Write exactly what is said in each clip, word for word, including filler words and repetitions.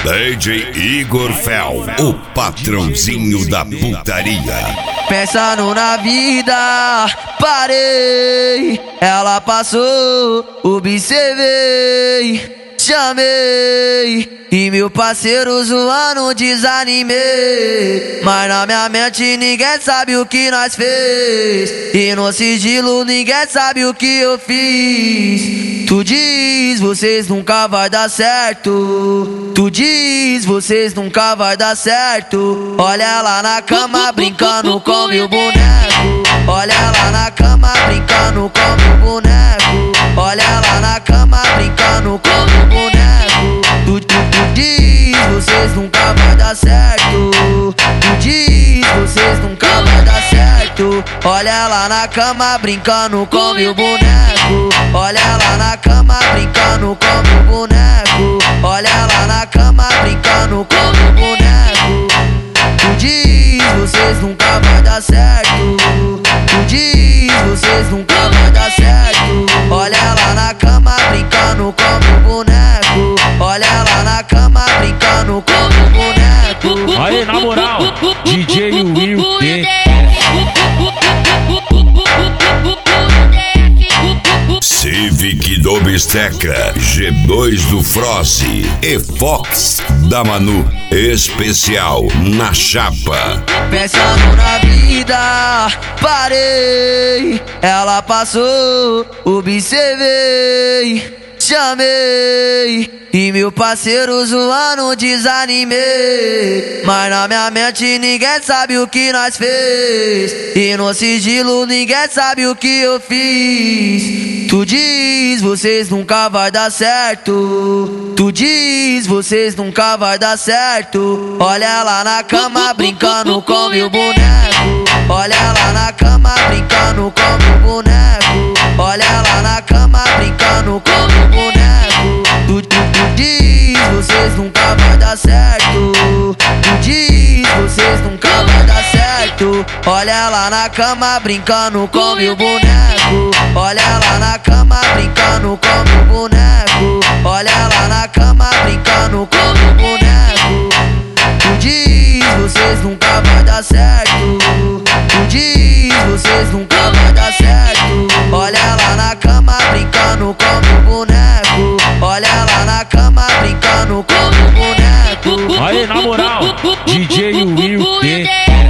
D J Igor Fel, o patrãozinho da putaria. Pensando na vida, parei. Ela passou, observei, chamei. E meu parceiro zoando, desanimei. Mas na minha mente ninguém sabe o que nós fez. E no sigilo ninguém sabe o que eu fiz. Tu diz, vocês nunca vai dar certo. Tu diz, vocês nunca vai dar certo. Olha ela na cama brincando com meu boneco. Olha ela na cama brincando com meu boneco. Olha ela na cama brincando com meu boneco. Tu, tu, tu diz, vocês nunca vai dar certo. Tu diz, vocês nunca vai dar certo. Olha ela na cama brincando com meu boneco. Olha ela na cama brincando com meu boneco. Olha ela na cama brincando com meu boneco. Tu diz, vocês nunca vai dar certo. Tu diz, vocês nunca vai dar certo. Olha ela na cama brincando com meu boneco. Olha ela na cama brincando com meu boneco. Aí, na moral, D J Will D. Civic do Bisteca, G dois do Frost e Fox da Manu, especial na chapa. Pensando na vida, parei. Ela passou, observei, chamei. E meu parceiro zoando, desanimei. Mas na minha mente ninguém sabe o que nós fez. E no sigilo ninguém sabe o que eu fiz. Tu diz, vocês nunca vai dar certo. Tu diz, vocês nunca vai dar certo. Olha ela na cama brincando com meu boneco. Olha ela na cama brincando com meu boneco. Olha ela na cama brincando com meu boneco. Tu, tu, tu diz, vocês nunca vai dar certo. Tu diz, vocês nunca vai dar certo. Olha ela na cama brincando com meu boneco. Olha ela na cama brincando com meu boneco. Olha ela na cama brincando com meu boneco. Tu diz, vocês nunca vai dar certo. Tu diz, vocês nunca vai dar certo. Olha ela na cama brincando com meu boneco. Olha ela na cama brincando com meu boneco. Aí, na moral, D J Will D.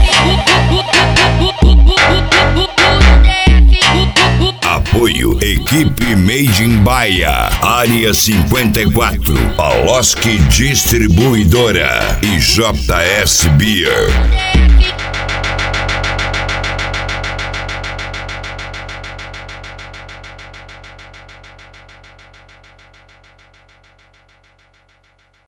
Apoio Equipe Made in Bahia, Área cinquenta e quatro, Paloski Distribuidora e J S Beer.